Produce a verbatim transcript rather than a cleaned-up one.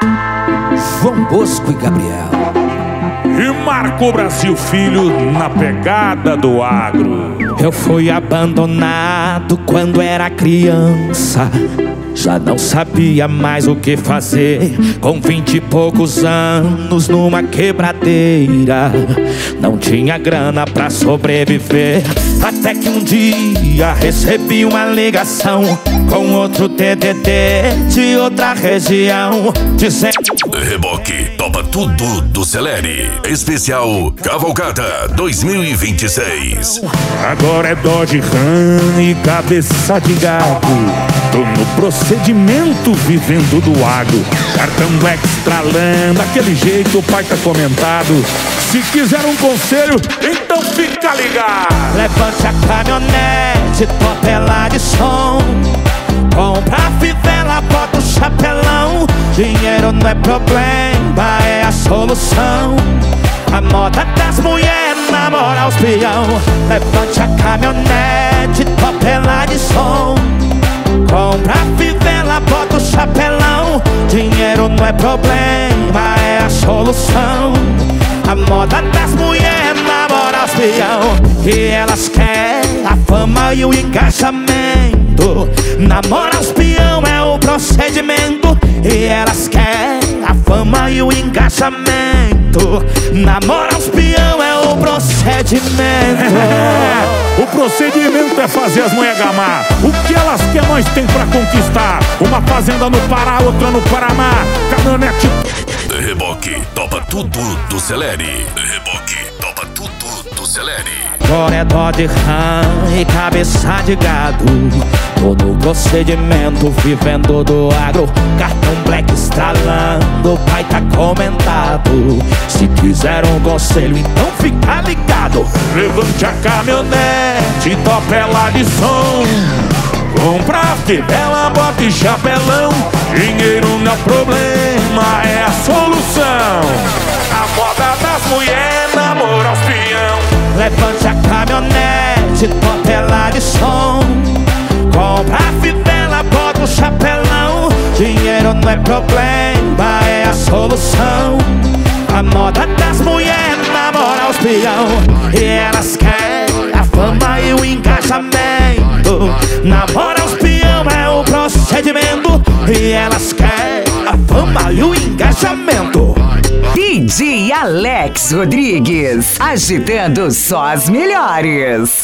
João Bosco e Gabriel. E Marco Brasil Filho na pegada do agro. Eu fui abandonado quando era criança, já não sabia mais o que fazer. Com vinte e poucos anos numa quebradeira, não tinha grana pra sobreviver. Até que um dia recebi uma ligação com outro D D D de outra região, dizendo: Reboque topa tudo do Celere. Especial Cavalcada dois mil e vinte e seis. Agora é Dodge Ram e cabeça de gato. Tô no procedimento vivendo do agro. Cartão extra lã, daquele jeito o pai tá comentado. Se quiser um conselho, então fica ligado. Levante a caminhonete, topela de som, compra a fivela, bota o chapelão. Dinheiro não é problema, é a solução. A moda das mulheres namora os peão. Levante a caminhonete, topela de som, compra a fivela, bota o chapelão. Dinheiro não é problema, é a solução. A moda das mulheres namora os peão. E elas querem a fama e o engajamento. Namora os peão é o procedimento. E elas querem a fama e o engajamento. Namora os peão é o procedimento. O procedimento é fazer as mulheres gamar. O que elas querem nós tem pra conquistar. Uma fazenda no Pará, outra no Paraná. Caminhonete. Reboque topa tudo do Celere. Reboque topa tudo do Celere. Agora é Dodge Ram e cabeça de gado. Tô no procedimento vivendo do agro. Cartão black estralando, o pai tá comentado. Se quiser um conselho, então fica ligado. Levante a caminhonete, topela de som, compra a fivela, bota e chapelão. Dinheiro não é problema, é a solução. A moda das mulheres namora os peão. Levante a caminhonete, topela de som, compra a fivela, bota o chapelão. Dinheiro não é problema, é a solução. A moda das mulheres namora os peão. E elas querem a fama e o engajamento. Namora os peão é o procedimento. E elas querem a fama e o engajamento. D J Alex Rodrigues, agitando só as melhores.